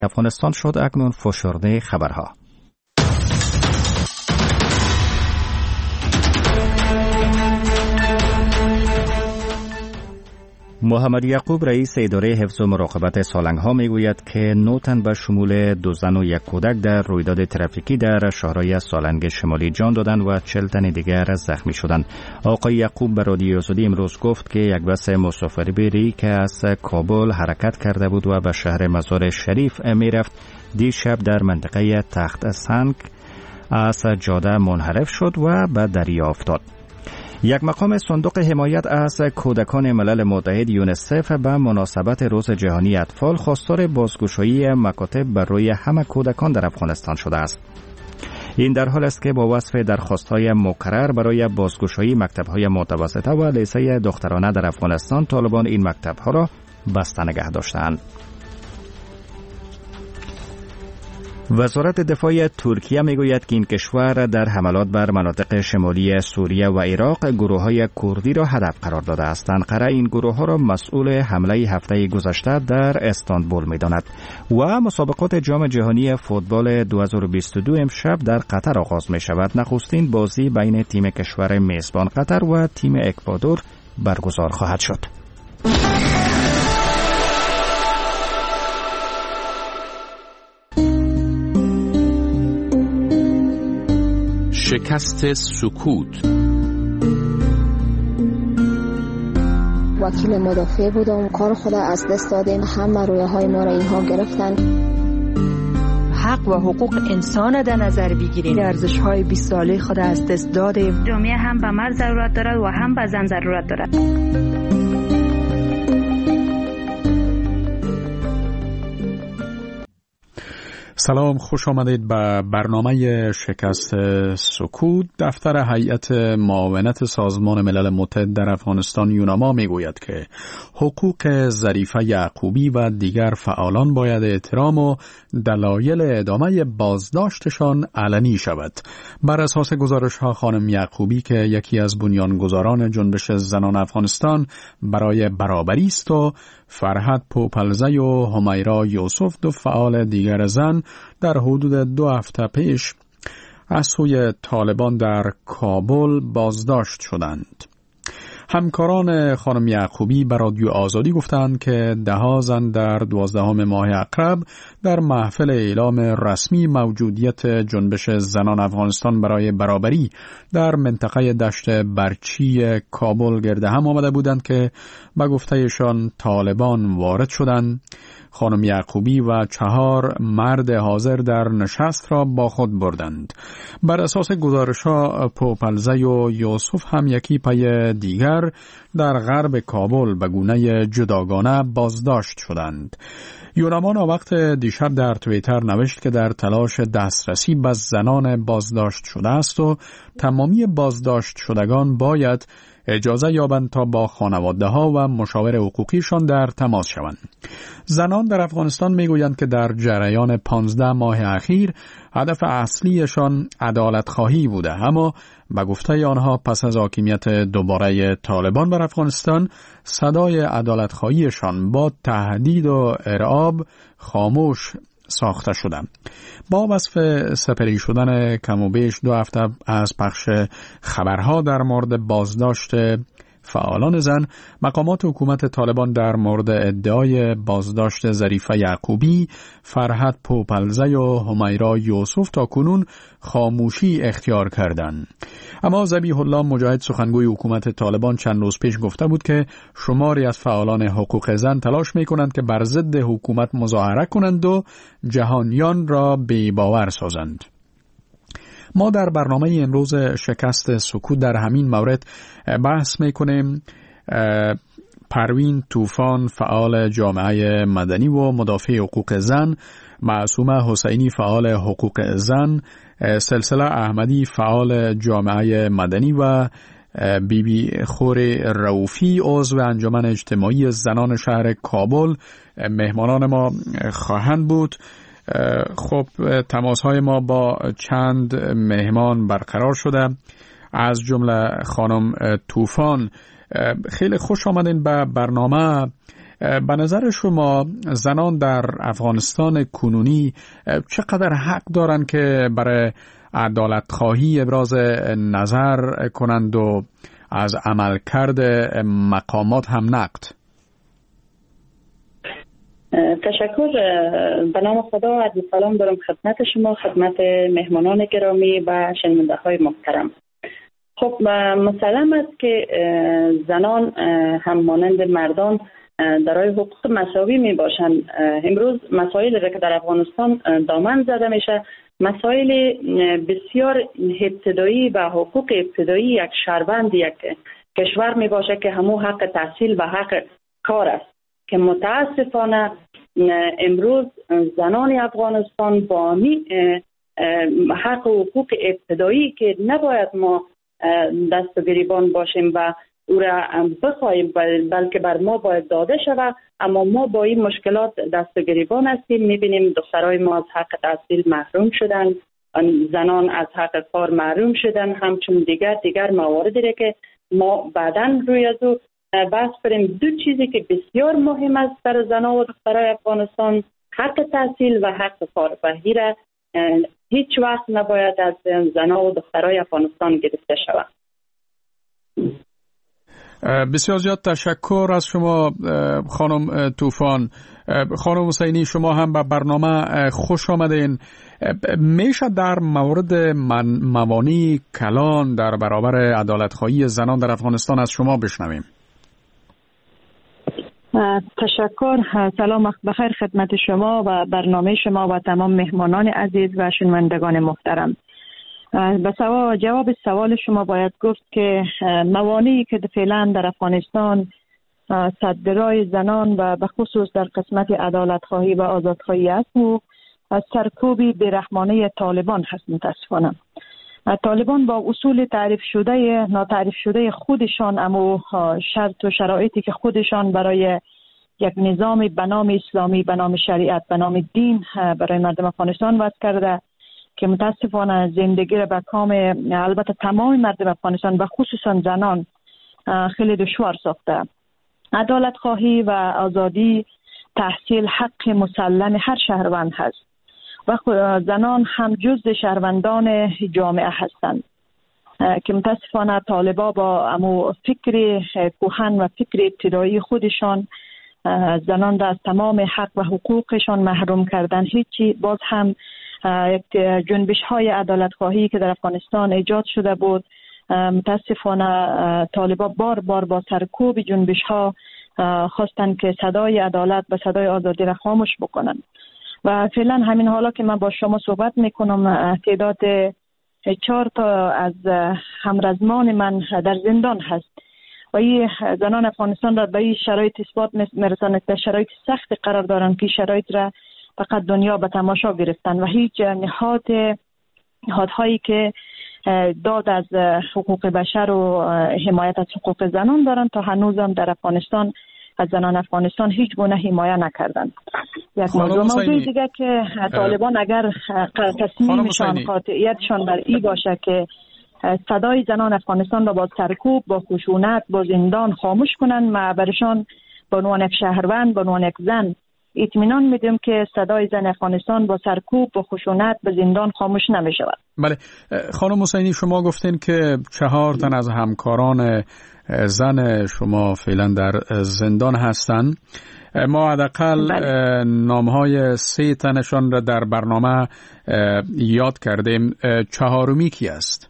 افغانستان شد اکنون فشرده خبرها. محمد یعقوب رئیس اداره حفظ و مراقبت سالنگ‌ها میگوید که 9 تن به شمول 2 زن و 1 کودک در رویداد ترافیکی در شهرهای سالنگ شمالی جان دادند و 40 تن دیگر زخمی شدند. آقای یعقوب به رادیو آزادی امروز گفت که یک بس مسافربری که از کابل حرکت کرده بود و به شهر مزار شریف میرفت دیشب در منطقه تخت سنگ از جاده منحرف شد و به دریا افتاد. یک مقام صندوق حمایت از کودکان ملل متحد یونیسف به مناسبت روز جهانی اطفال خواستار بازگشایی مکاتب بر روی همه کودکان در افغانستان شده است. این در حال است که با وصف درخواست‌های مکرر برای بازگشایی مکتب‌های متوسطه و لیسه دخترانه در افغانستان، طالبان این مکتب‌ها را بسته نگه داشتند. وزارت دفاع ترکیه میگوید که این کشور در حملات بر مناطق شمالی سوریه و عراق گروه‌های کردی را هدف قرار داده است. انقره این گروه‌ها را مسئول حمله هفته گذشته در استانبول می‌داند. و مسابقات جام جهانی فوتبال 2022 امشب در قطر آغاز می‌شود. نخستین بازی بین تیم کشور میزبان قطر و تیم اکوادور برگزار خواهد شد. شکست سکوت. وکیل مدافع بودم، کار خود از دست دادیم، همه رویاهای ما را اینها گرفتن. حق و حقوق انسان در نظر بگیریم، ارزش‌های 20 ساله خود از دست دادیم. جامعه هم به مرد ضرورت دارد و هم به زن ضرورت دارد. سلام، خوش آمدید به برنامه شکست سکوت. دفتر هیئت معاونت سازمان ملل متحد در افغانستان یوناما میگوید که حقوق ظریفه یعقوبی و دیگر فعالان باید احترام و دلایل ادامه بازداشتشان علنی شود. بر اساس گزارش‌ها خانم یعقوبی که یکی از بنیانگذاران جنبش زنان افغانستان برای برابری است و فرهد پوپلزی و همیرا یوسف، 2 فعال دیگر زن، در حدود 2 هفته پیش از سوی طالبان در کابل بازداشت شدند. همکاران خانم یعقوبی به رادیو آزادی گفتند که 10 زن در 12 ماه اقرب در محفل اعلام رسمی موجودیت جنبش زنان افغانستان برای برابری در منطقه دشت برچی کابل گرد هم آمده بودند که به گفتهشان طالبان وارد شدند. خانم یعقوبی و 4 مرد حاضر در نشست را با خود بردند. بر اساس گزارش‌ها پوپلزی و یوسف هم یکی پی دیگر در غرب کابل به گونه جداگانه بازداشت شدند. یوناما وقت دیشب در توییتر نوشت که در تلاش دسترسی به زنان بازداشت شده است و تمامی بازداشت شدگان باید اجازه یابند تا با خانواده‌ها و مشاور حقوقیشان در تماس شوند. زنان در افغانستان میگویند که در جریان 15 ماه اخیر هدف اصلیشان عدالت خواهی بوده، اما به گفته آنها پس از حاکمیت دوباره طالبان بر افغانستان صدای عدالت خواهیشان با تهدید و ارعاب خاموش ساخته شده. با وصف سپری شدن کم و بیش 2 هفته از پخش خبرها در مورد بازداشت فعالان زن، مقامات حکومت طالبان در مورد ادعای بازداشت ظریفه یعقوبی، فرهد پوپلزی و همیرا یوسف تاکنون خاموشی اختیار کردند. اما ذبیح الله مجاهد، سخنگوی حکومت طالبان، چند روز پیش گفته بود که شماری از فعالان حقوق زن تلاش می‌کنند که بر ضد حکومت مظاهره کنند و جهانیان را بی‌باور سازند. ما در برنامه امروز شکست سکوت در همین مورد بحث میکنیم. پروین طوفان، فعال جامعه مدنی و مدافع حقوق زن، معصومه حسینی، فعال حقوق زن، سلسله احمدی، فعال جامعه مدنی و بیبی خور رؤوفی، عضو انجمن اجتماعی زنان شهر کابل مهمانان ما خواهند بود. خب تماس‌های ما با چند مهمان برقرار شده، از جمله خانم طوفان. خیلی خوش آمدین به برنامه. به نظر شما زنان در افغانستان کنونی چقدر حق دارند که برای عدالت خواهی ابراز نظر کنند و از عملکرد مقامات هم نقد؟ تشکر. به نام خدا عرض سلام دارم خدمت شما، خدمت مهمانان گرامی و شنونده های محترم. خب مسلم است که زنان هم مانند مردان درای حقوق مساوی می باشند. امروز مسائلی را که در افغانستان دامن زده میشه مسائل بسیار ابتدایی و حقوق ابتدایی یک شهروند یک کشور می باشه که همو حق تحصیل و حق کار است که متاسفانه امروز زنان افغانستان با حق و حقوق ابتدایی که نباید ما دست و گریبان باشیم و او را بخواهیم بلکه بر ما باید داده شود، اما ما با این مشکلات دست و گریبان هستیم. میبینیم دخترای ما از حق تحصیل محروم شدن، زنان از حق کار محروم شدن، همچون دیگر مواردی را که ما بعداً روی از او بحث بریم. دو چیزی که بسیار مهم است در زنان و دخترای افغانستان، حق تحصیل و حق کار، و هیره هیچ وقت نباید از زنان و دخترای افغانستان گرفته شود. بسیار زیاد تشکر از شما خانم طوفان. خانم حسینی، شما هم به برنامه خوش آمدین. میشه در مورد موانع کلان در برابر عدالت خواهی زنان در افغانستان از شما بشنویم؟ تشکر. سلام بخیر خدمت شما و برنامه شما و تمام مهمانان عزیز و شنوندگان محترم. به جواب سوال شما باید گفت که موانعی که فعلا در افغانستان صدرای زنان و به خصوص در قسمت عدالت خواهی و آزاد خواهی است و سرکوبی بیرحمانه طالبان هست. متاسفانه طالبان با اصول تعریف شده ناتعریف شده خودشان، اما شرط و شرایطی که خودشان برای یک نظام به نام اسلامی، به نام شریعت، به نام دین برای مردم افغانستان وضع کرده که متاسفانه زندگی را به کام البته تمام مردم افغانستان و خصوصا زنان خیلی دشوار ساخته. عدالت خواهی و آزادی تحصیل حق مسلم هر شهروند هست و زنان هم جزء شهروندان جامعه هستند که متاسفانه طالبا با امو فکر کهن و فکر ابتدایی خودشان زنان را از تمام حق و حقوقشان محروم کردن. هیچی باز هم جنبش های عدالت خواهی که در افغانستان ایجاد شده بود، متاسفانه طالبا بار بار با سرکوب جنبش ها خواستن که صدای عدالت و صدای آزادی را خاموش بکنن و فعلا همین حالا که من با شما صحبت میکنم تعداد 4 تا از همرزمان من در زندان هست و این زنان افغانستان را به این شرایط اثبات میرساند که شرایط سخت قرار دارند که شرایط را فقط دنیا به تماشا گرفتن و هیچ نهادهایی که داد از حقوق بشر و حمایت از حقوق زنان دارند تا هنوزم در افغانستان از زنان افغانستان هیچ گونه حمایت نکردند. یک موضوع دیگه که طالبان اگر تصمیمشان قاطعیتشان بر این باشه که صدای زنان افغانستان را با سرکوب، با خشونت، با زندان خاموش کنند، ما برشان به عنوان یک شهروند، به عنوان یک زن اطمینان میدیم که صدای زن افغانستان با سرکوب، با خشونت، به زندان خاموش نمیشود. بله خانم حسینی، شما گفتین که 4 تن از همکاران زن شما فعلا در زندان هستند. ما حداقل نامهای 3 تنشان را در برنامه یاد کردیم. 4می کی است؟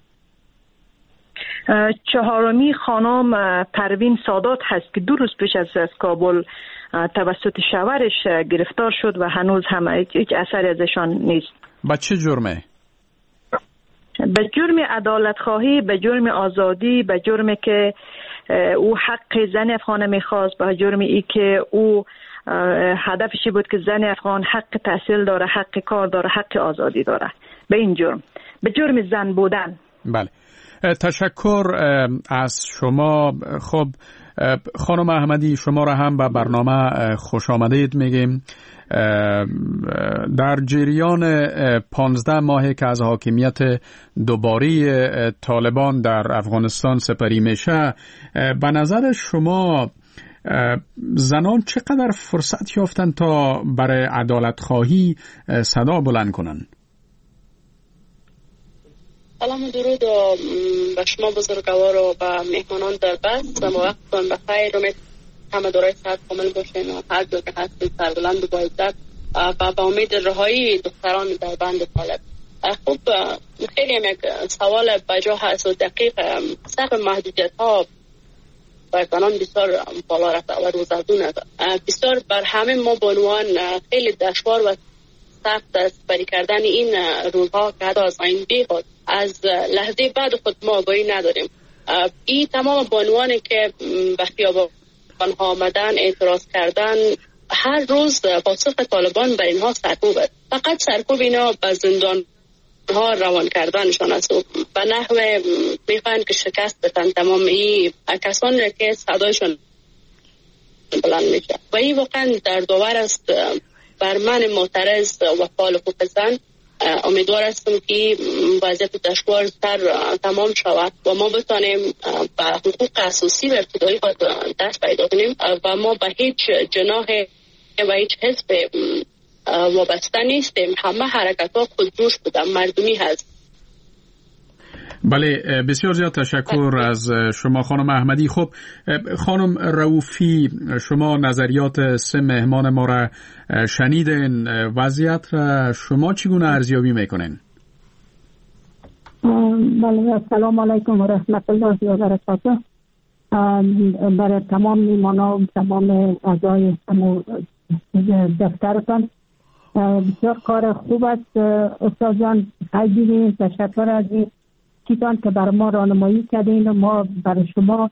4می خانم پروین سادات هست که 2 روز پیش از کابل توسط شوهرش گرفتار شد و هنوز هم هیچ اثری ازشان نیست. با چه جرمه؟ به جرم عدالت خواهی، به جرم آزادی، به جرمی که او حق زن افغان میخواست، به جرم ای که او هدفشی بود که زن افغان حق تحصیل داره، حق کار داره، حق آزادی داره. به این جرم، به جرم زن بودن. بله تشکر از شما. خب خانم احمدی، شما را هم به برنامه خوش آمدید میگیم. در جریان 15 ماهی که از حاکمیت دوباره طالبان در افغانستان سپری میشه، به نظر شما زنان چقدر فرصت یافتن تا برای عدالت خواهی صدا بلند کنن؟ سلام و درود به شما بزرگوار و به مهمانان در بس. وقتتان بخیر. امید همه دارای صحت کامل باشین و هر جا که هستید سربلند و با عزت و به امید رهایی دختران در بند طالب. خب خیلی یک سوال بجا هست و دقیق. سقف محدودیت ها بر زنان بسیار بالا رفته و روزافزون است. بسیار بر همه ما به عنوان خیلی دشوار و سخت است بری کردن این روزها که حتی از آیین بیخود از لحظه بعد خود ما آگاهی نداریم. این تمام به عنوانی که به خیابان ها آمدن، اعتراض کردن، هر روز پاسخ طالبان بر اینها سرکوب است. فقط سرکوب اینا به زندان ها روان کردنشان است و به نحوه میخواهند که شکست بدن تمام این کسانی که صدایشان بلند میشه و این واقعا دردآور است. بر من معترض و فعال حقوق زن امیدوار هستم که وضعیت دشوارتر تمام شود و ما بتانیم به حقوق اساسی و ابتدایی خود دست پیدا کنیم و ما به هیچ جناح و هیچ حزب وابسته نیستیم. همه حرکت ها خودجوش بودن، مردمی هست. بله، بسیار زیاد تشکر از شما خانم احمدی. خب خانم رؤوفی، شما نظریات سه مهمان ما را شنیدین. وضعیت را شما چگونه ارزیابی میکنین؟ بله، السلام علیکم و رحمت الله و برکاته. برای تمام میهمانان و تمام اعضای دفترتان بسیار کار خوب است. استاد جان خیلی تشکر از این چیزان که بر ما راهنمایی کردین و ما برای شما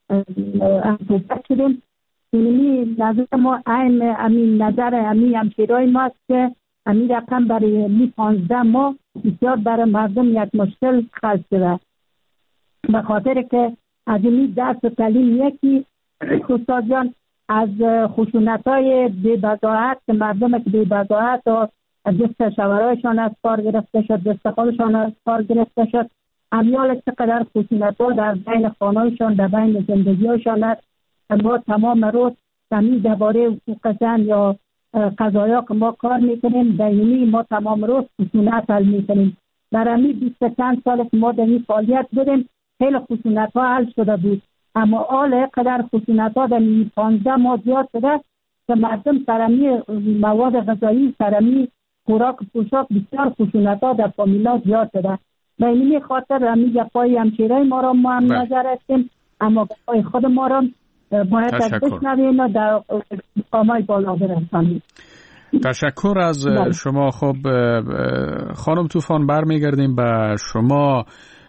صحبت شدیم. اینی نظر ما عین امین نظر امین همشیرای ما است که امین رقم برای 15 ماه بسیار برای مردم یک مشکل خلق شده، به خاطر که از این درس و تعلیم یکی استاد جان از خشونت‌های بی‌بضاعت مردم که بی‌بضاعت و دست شوهرایشان از کار گرفته شد، دست خودشان از کار گرفته شد، امیال چقدر خشونت‌ها در بین خانه‌شان در بین زندگی‌هاشان است. ما تمام روز همین درباره حقوق زن یا قضایا که ما کار میکنیم دائمی ما تمام روز خشونت حل میکنیم. در همین 20 چند سال که ما در این فعالیت بودیم خیلی خشونت‌ها حل شده بود، اما حال قدر خشونت‌ها در 15 ماه زیاد شده که مردم سرمی مواد غذایی، سرمی خوراک پوشاک بسیار خشونت‌ها در فامیلا زیاد شده. به این خاطر همین گپای همشیرای ما را ما هم نظر هستیم، اما گپای خود ما را باید از بشنویم و در مقامای بالا برسانیم. تشکر از شما. خب خانم طوفان برمیگردیم به شما.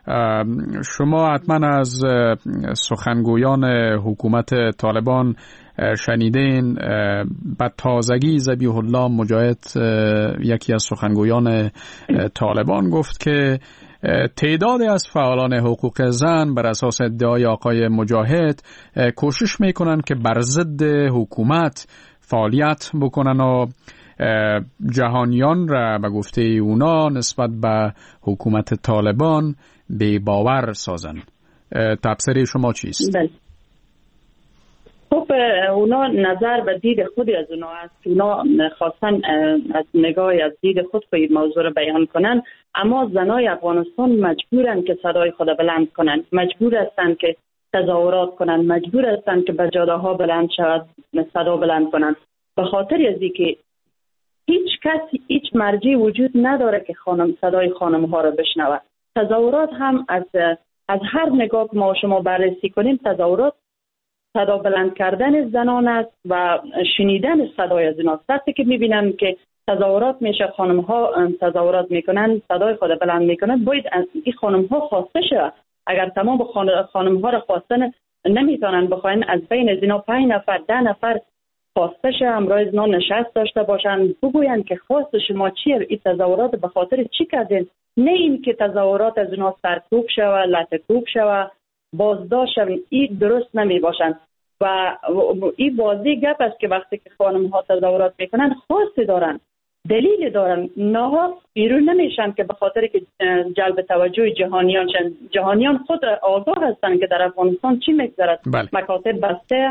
شما حتما از سخنگویان حکومت طالبان شنیدین. به تازگی ذبیح الله مجاهد یکی از سخنگویان طالبان گفت که تعدادی از فعالان حقوق زن بر اساس ادعای آقای مجاهد کوشش میکنن که بر ضد حکومت فعالیت بکنن و جهانیان را به گفته اونا نسبت به حکومت طالبان بی باور سازن. تفسیر شما چیست؟ بله. خب اونا نظر و دید خودی از اونا است. اونا خواستن از نگاه از دید خود به این موضوع را بیان کنن، اما زنای افغانستان مجبورن که صدای خود بلند کنن، مجبور هستن که تظاهرات کنن، مجبور هستن که به جاده‌ها بلند شود، صدا بلند کنن، به خاطر از اینکه هیچ کسی، هیچ مرجعی وجود نداره که صدای خانم ها را بشنوه. تظاهرات هم از هر نگاه که ما شما بررسی کنیم، تظاهرات صدا بلند کردن زنان است و شنیدن صدای از ایناست. وقتی که میبینن که تظاهرات میشه، خانم ها تظاهرات میکنن، صدای خود بلند میکنن، باید از این خانم ها خواسته شود. اگر تمام خانم ها را خواستن نمیتونن بخواین، از بین از اینا 5 نفر 10 نفر خواسته شه، همراه از اینا نشست داشته باشن، بگوین که خواست شما چیه، این تظاهرات به خاطر چی کردین؟ نه این که تظاهرات از اینا سرکوب شوه، لطکوب شوه، بازداشت شوه. این درست نمی باشن و این بازی گپ است که وقتی که خانم ها تظاهرات میکنن خواستی دارن، دلیل دارن، نه بیرون نمیشن که به خاطر که جلب توجه جهانیان شن. جهانیان خود آگاه هستن که در افغانستان چی میگذرد. بله. مکاتب بسته،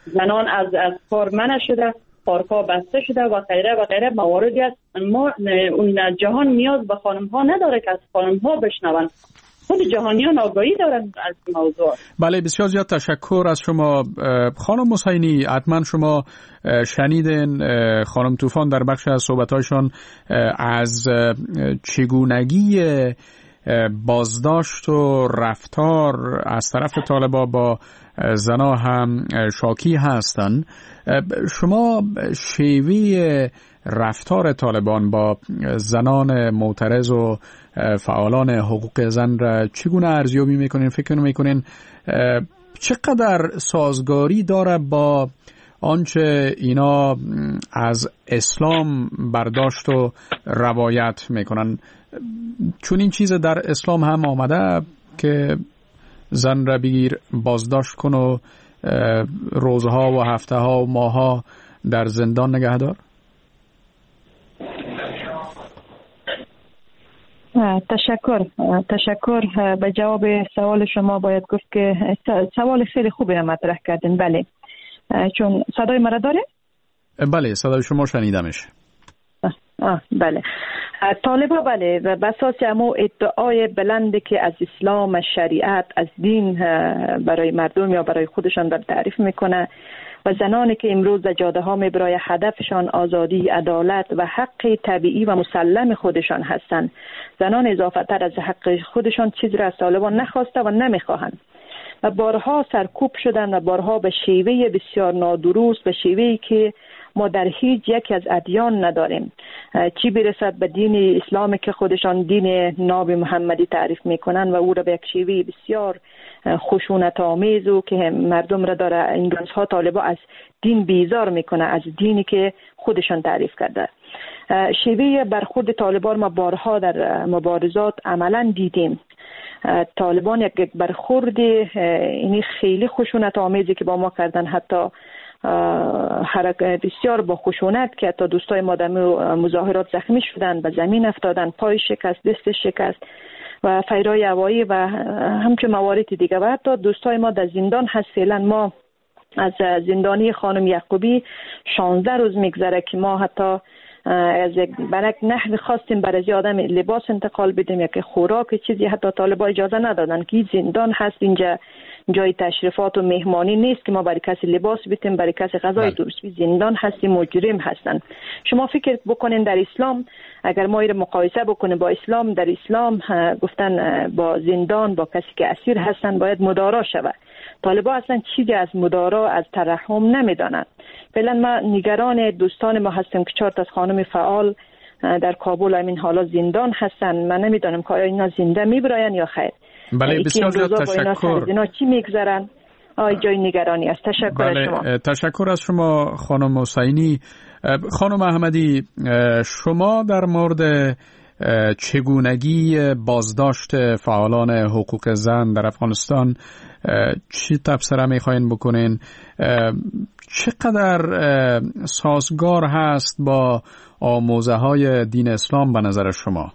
زنان از کار منع شده، پارک‌ها بسته شده و غیره و غیره مواردی است. ما اون جهان نیاز به خانم‌ها نداره که از خانم‌ها بشنون، خود جهانیان آگاهی دارن از موضوع. بله، بسیار زیاد تشکر از شما خانم حسینی. حتما شما شنیدین خانم طوفان در بخش از صحبت‌هایشان از چگونگی بازداشت و رفتار از طرف طالبا با زنا هم شاکی هستند. شما شیوه رفتار طالبان با زنان معترض و فعالان حقوق زن را چگونه ارزیابی میکنین؟ فکر میکنین چقدر سازگاری داره با آنچه اینا از اسلام برداشت و روایت میکنن؟ چون این چیز در اسلام هم آمده که زن را بگیر بازداشت کن و روزها و هفته ها و ماها در زندان نگه دار. تشکر. به جواب سوال شما باید گفت که سوال خیلی خوبی را مطرح کردین. بله، چون صدای مرا داره؟ بله، صدای شما شنیدمش. بله، طالبا بله و بساس همو ادعای بلندی که از اسلام، از شریعت، از دین برای مردم یا برای خودشان در تعریف میکنه و زنانی که امروز در جاده ها برای هدفشان آزادی، عدالت و حق طبیعی و مسلم خودشان هستند. زنان اضافه تر از حق خودشان چیز را از طالبان نخواسته و نمیخواهند و بارها سرکوب شدند و بارها به شیوه بسیار نادرست، به شیوهی که ما در هیچ یک از ادیان نداریم، چی برسد به دین اسلام که خودشان دین ناب محمدی تعریف میکنن و او را به یک شیوه بسیار خشونت آمیز و که مردم را داره این روزها طالبا از دین بیزار میکنه، از دینی که خودشان تعریف کرده. شیوه برخورد طالبان ما بارها در مبارزات عملا دیدیم. طالبان یک برخورد اینی خیلی خشونت آمیزی که با ما کردن، حتی بسیار با خشونت که حتی دوستای ما در مظاهرات زخمی شدن، به زمین افتادن، پای شکست، دست شکست و فیرای هوایی و همچون موارد دیگه. و حتی دوستای ما در زندان هست. فعلا ما از زندانی خانم یعقوبی 16 روز میگذره که ما حتی از یک نحوی خواستیم برای آدم لباس انتقال بدیم یا که خوراک چیزی، حتی طالبا اجازه ندادن که زندان هست، اینجا جای تشریفات و مهمانی نیست که ما برای کسی لباس بدیم، برای کسی غذای درست. زندان هستی، مجرم هستن. شما فکر بکنین در اسلام اگر ما این مقایسه بکنیم با اسلام، در اسلام گفتن با زندان، با کسی که اسیر هستن باید مدارا شود. طالبا اصلا چیزی از مدارا، از ترحم نمیدانند. فعلا ما نگران دوستان ما هستیم که 4 تا از خانم فعال در کابل همین حالا زندان هستن. من نمیدانم که آیا اینا زنده میبراین یا خیر. بله، بسیار زیاد تشکر. اینا چی میگذرن؟ جای نگرانی است. تشکر از شما. تشکر از شما خانم حسینی. خانم احمدی، شما در مورد چگونگی بازداشت فعالان حقوق زن در افغانستان چی تبصره میخواین بکنین؟ چقدر سازگار هست با آموزه های دین اسلام به نظر شما؟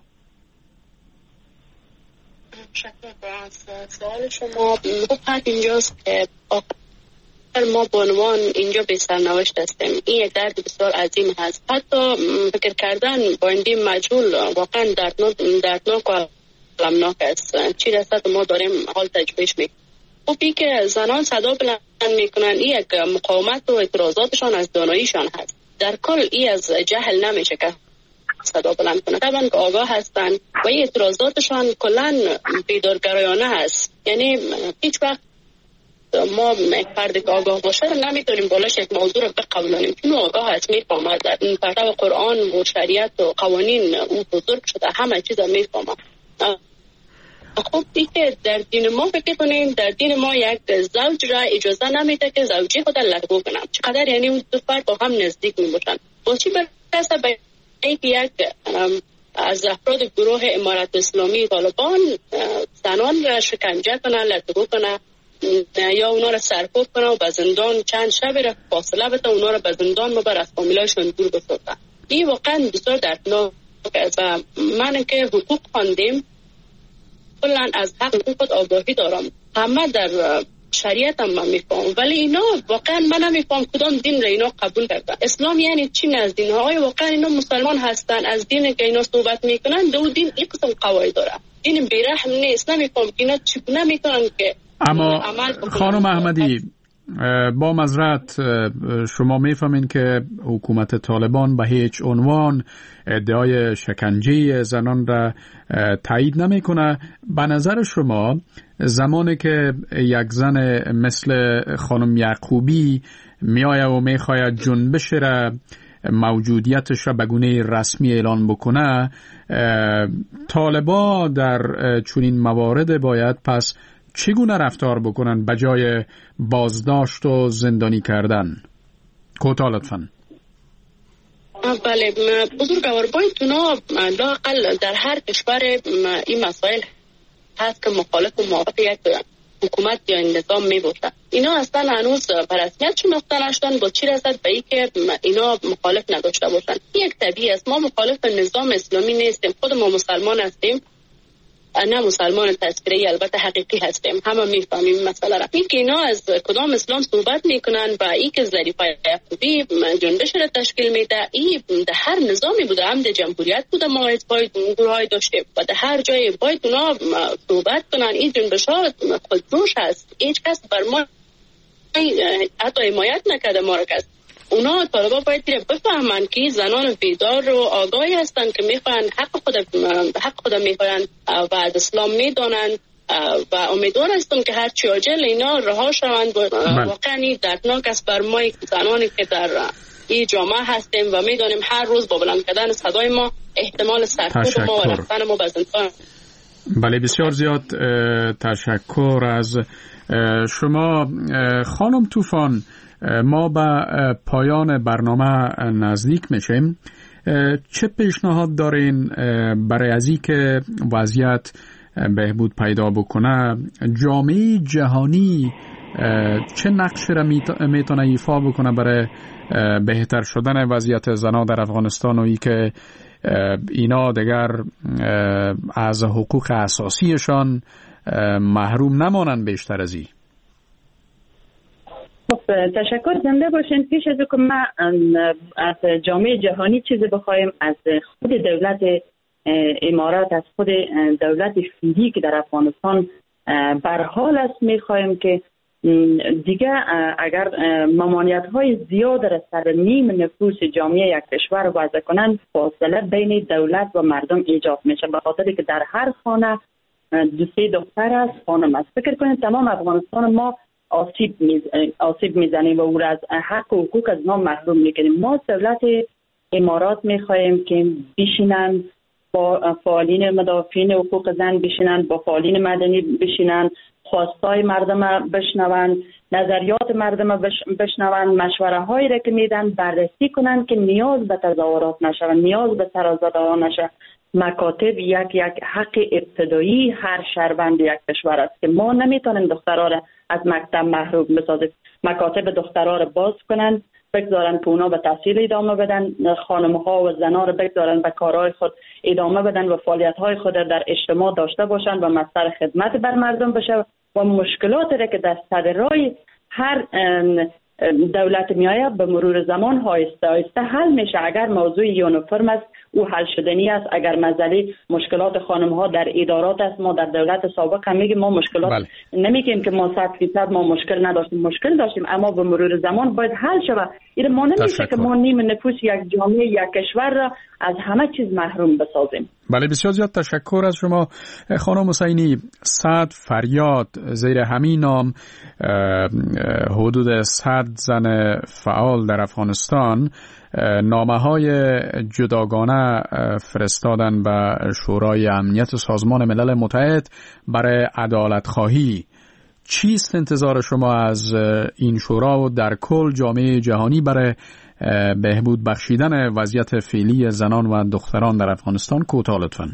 سوال شما خوب اینجاست که ما به عنوان اینجا به سرنوشت هستیم. این یک درد بسیار عظیم هست. حتی فکر کردن با این مجهول واقعا دردناک و المناک است. چی رسد ما داریم حال تجربهش میکنیم. خب این که زنان صدا بلند میکنن، این یک مقاومت و اعتراضاتشان از داناییشان هست. در کل این از جهل نمیشه که صدا بلند کنه. طبعا که آگاه هستن و این اعتراضاتشان کلن بیدارگرایانه هست. یعنی هیچ وقت ما فرد که آگاه باشه نمیتونیم بالاش یک موضوع رو بقبولانیم، چون آگاه هست، میفهمه در این پرتو قرآن و شریعت و قوانین او بزرگ شده، همه چیز رو میفهمه. خب دیگه در دین ما فکر کنیم، در دین ما یک زوج را اجازه نمیده که زوجی خود لغو کنه. چقدر یعنی اون دو فرد با هم نزدیک میباشن. با چی برسه به اینکه یک از افراد گروه امارت اسلامی طالبان زنان را شکنجه کنه، لغو کنه یا اونا را سرکوب کنه و به زندان چند شب را فاصله بده، اونا را به زندان ببر، از فامیلایشون دور بسازه. این واقعا بسیار دردناک است و من که حقوق خواندیم کلا از حق خود آگاهی دارم. همه در شریعت هم من میفهم، ولی اینا واقعا من نمیفهم کدام دین را اینا قبول کردن. اسلام یعنی چی از دین های؟ واقعا اینا مسلمان هستن، از دین که اینا صحبت میکنن دو دین این قسم قواعد داره، دین بیرحم نیست. نمیفهم اینا چگونه میکنن که اما خانم احمدی با معذرت شما میفهمین که حکومت طالبان به هیچ عنوان ادعای شکنجه زنان را تایید نمیکنه. به نظر شما زمانی که یک زن مثل خانم یعقوبی میآید و میخواید جنبش را موجودیتش را به گونه رسمی اعلان بکنه، طالبا در چنین موارد باید پس چگونه رفتار بکنن به جای بازداشت و زندانی کردن؟ کوتاه لطفاً. بله بزرگوار، باید اونا لااقل در هر کشور این مسائل هست که مخالف و موافق یک حکومت یا نظام می باشه. اینا اصلا هنوز به رسمیت شناخته نشدن. با چی رسد به این که اینا مخالف نداشته باشن؟ یک طبیعی است. ما مخالف نظام اسلامی نیستیم، خود ما مسلمان هستیم، نه مسلمان تذکری، البته حقیقی هستیم، همه میفهمیم مسئله را. این که اینا از کدام اسلام صحبت میکنن و این که ظریفه یعقوبی جنبش را تشکیل میده، این در هر نظامی بوده، هم در جمهوریت بوده، ما باید گروهای داشتیم و در هر جای باید اونا صحبت کنن. این جنبش ها خودجوش هست، هیچ کس بر ما حتی حمایت نکرده ما را. کس اونا طالبا باید بفهمن که زنان بیدار و آگاهی هستن که میخوان حق خود میخوان و از اسلام میدونن و امیدوار هستم که هر چی عاجل اینا رها شوند. واقعا دردناک است بر ما زنانی که در این جامعه هستیم و میدونیم هر روز با بلند کردن صدای ما احتمال سرکوب ما و رفتن ما به زندان. بله بسیار زیاد تشکر از شما خانم طوفان. ما به پایان برنامه نزدیک میشیم. چه پیشنهاد دارین برای از این که وضعیت بهبود پیدا بکنه؟ جامعه جهانی چه نقشی را میتونه ایفا بکنه برای بهتر شدن وضعیت زنان در افغانستان و ای که اینا دیگر از حقوق اساسیشان محروم نمانند بیشتر از این؟ تشکر، زنده باشین. پیش از که ما از جامعه جهانی چیزی بخوایم، از خود دولت امارات، از خود دولت فعلی که در افغانستان برحال است، میخوایم که دیگه اگر ممانعت های زیاد را سر نیم نفوس جامعه یک کشور وضع کنند، فاصله بین دولت و مردم ایجاد میشه، به خاطر که در هر خانه 2-3 دختر است، خانم است. فکر کنید تمام افغانستان ما آسیب میزنیم و او را از حق و حقوق از ما محروم میکنیم. ما دولت امارات میخواهیم که بشینن با فعالین مدافعین حقوق زن، بشینن با فعالین مدنی، بشینن خواستای مردم بشنون، نظریات مردم بشنون، مشوره هایی را که میدن بررسی کنن که نیاز به تظاهرات نشون، نیاز به سرازده ها نشه. مکاتب یک حق ابتدایی هر شهروند یک کشور است که ما نمیتونیم دخترها را از مکتب محروم بسازیم. مکاتب دخترها را باز کنن، بگذارن که اونا به تحصیل ادامه بدن، خانم‌ها و زن‌ها را بگذارن به کارهای خود ادامه بدن و فعالیت‌های خود در اجتماع داشته باشن و مصدر خدمت بر مردم بشه و مشکلاتی را که در صدرای هر دولت میآید به مرور زمان آهسته آهسته حل میشه. اگر موضوع یونیفرم است او حل شدنی است. اگر مسئله مشکلات خانم ها در ادارات است، ما در دولت سابق هم میگیم ما مشکلات نمیگیم که ما 100% ما مشکل نداشتیم، مشکل داشتیم، اما به مرور زمان باید حل شود. این ما نمیشه که ما نیم نفوس یک جامعه یک کشور را از همه چیز محروم بسازیم. بله بسیار زیاد تشکر از شما خانم حسینی. صد فریاد زیر همین نام حدود 100 زن فعال در افغانستان نامه‌های جداگانه فرستادن به شورای امنیت سازمان ملل متحد برای عدالت خواهی. چیست انتظار شما از این شورا و در کل جامعه جهانی برای بهبود بخشیدن وضعیت فعلی زنان و دختران در افغانستان؟ کوتاه لطفاً.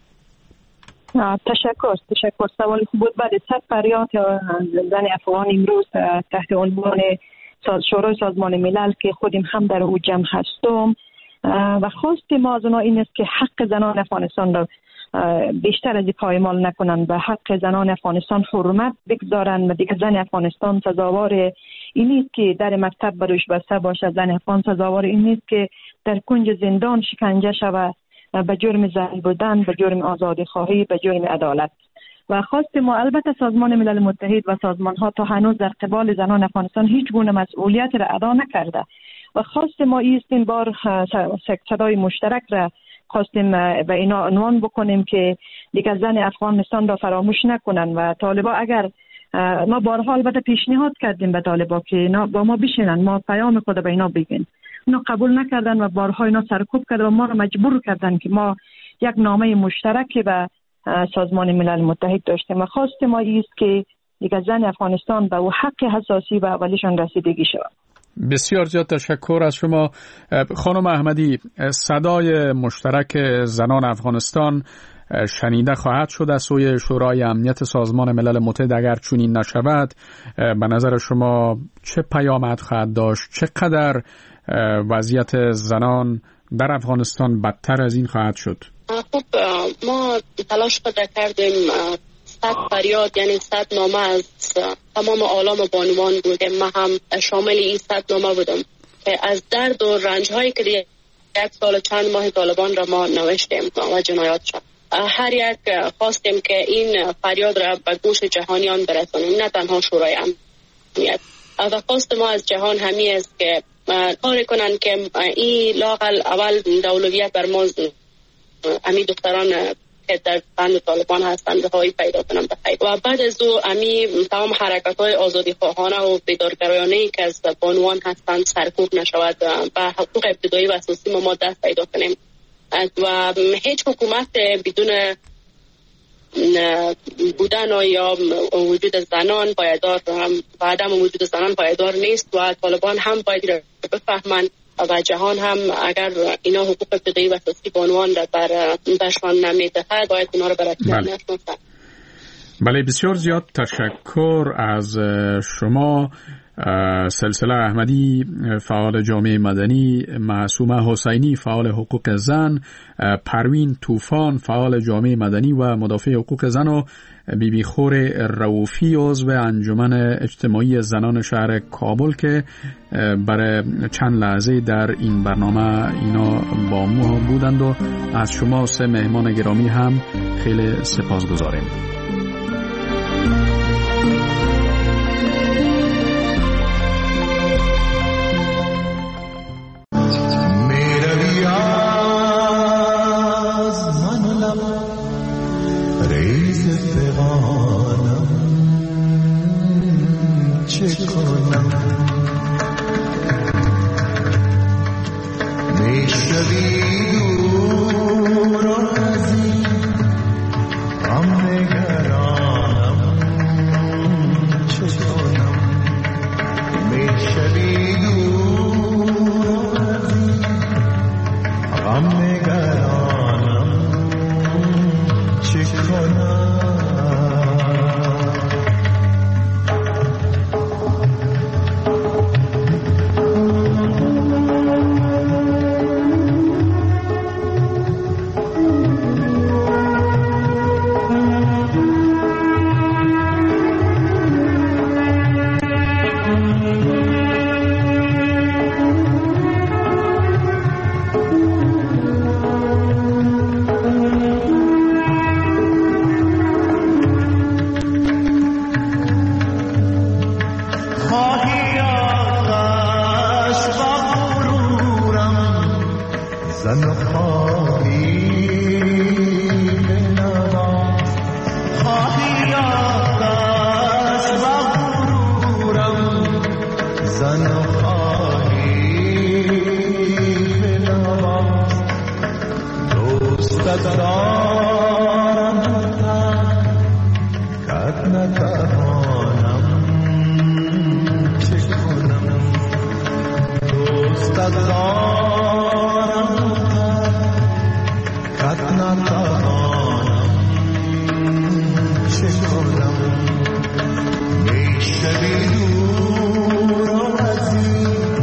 تشکر. سوالی بود. بعد 100 فریاد زن افغان امروز تحت عنوان شورای سازمان ملل که خودم هم در او جمع هستم و خواست ما از اونا این است که حق زنان افغانستان را بیشتر از این پایمال نکنن، به حق زنان افغانستان حرمت بگذارن و دیگه زن افغانستان سزاوار این نیست که در مکتب بروش بسته باشه. زن افغان سزاوار این نیست که در کنج زندان شکنجه شود به جرم زن بودن، به جرم آزادی خواهی، به جرم عدالت. و خواست ما البته سازمان ملل متحد و سازمان ها تا هنوز در قبال زنان افغانستان هیچ گونه مسئولیت را ادا نکرده و خواست ما است این بار صدای مشترک را خواستیم به اینا عنوان بکنیم که دیگه زن افغانستان را فراموش نکنن و طالبا اگر ما بارها البته پیشنهاد کردیم به طالبا که اینا با ما بشینن، ما پیام خود به اینا بگیم، اینا قبول نکردن و بارها اینا سرکوب کردن و ما را مجبور کردن که ما یک نامه مشترک به سازمان ملل متحد داشتیم و خواست ما است که دیگه زن افغانستان به او حق حساسی و اولیشان رسیدگی شود. بسیار زیاد تشکر از شما خانم احمدی. صدای مشترک زنان افغانستان شنیده خواهد شد از سوی شورای امنیت سازمان ملل متحد. اگر چنین نشود به نظر شما چه پیامد خواهد داشت؟ چقدر وضعیت زنان در افغانستان بدتر از این خواهد شد؟ خب ما تلاش کردیم 100 فریاد یعنی 100 نامه از تمام عالم بانوان بودیم. ما هم شامل این 100 نامه بودم که از درد و رنج هایی که یک سال چند ماه طالبان را ما نوشتیم و جنایات شد. هر یک خواستیم که این فریاد را به گوش جهانیان برسانیم، نه تنها شورای امنیت. و خواست ما از جهان همی است که کار کنن که این لاقل اول دولویت بر ما امی دختران که در بند طالبان هستند رهایی پیدا کنم بخیر و بعد از او امی تمام حرکت های آزادی خواهانه و بیدارگرایانه که از بانوان هستند سرکوب نشود و حقوق ابتدایی و اساسی ما دست پیدا کنیم و هیچ حکومت بدون بودن یا وجود زنان پایدار و عدم وجود زنان پایدار نیست و طالبان هم باید بفهمند و جهان هم اگر اینا حقوق ابتدایی و اساسی بانوان را برشان نمیدهد باید اینا را برشان نشناسند. بله بسیار زیاد تشکر از شما سلسله احمدی فعال جامعه مدنی، معصومه حسینی فعال حقوق زن، پروین طوفان فعال جامعه مدنی و مدافع حقوق زن و بیبی خور رؤوفی عضو انجمن اجتماعی زنان شهر کابل که برای چند لحظه در این برنامه اینا با ما بودند و از شما 3 مهمان گرامی هم خیلی سپاسگزاریم.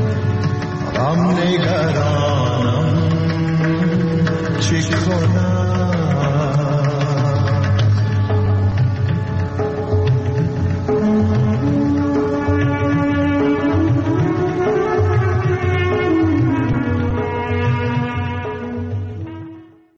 چه کنم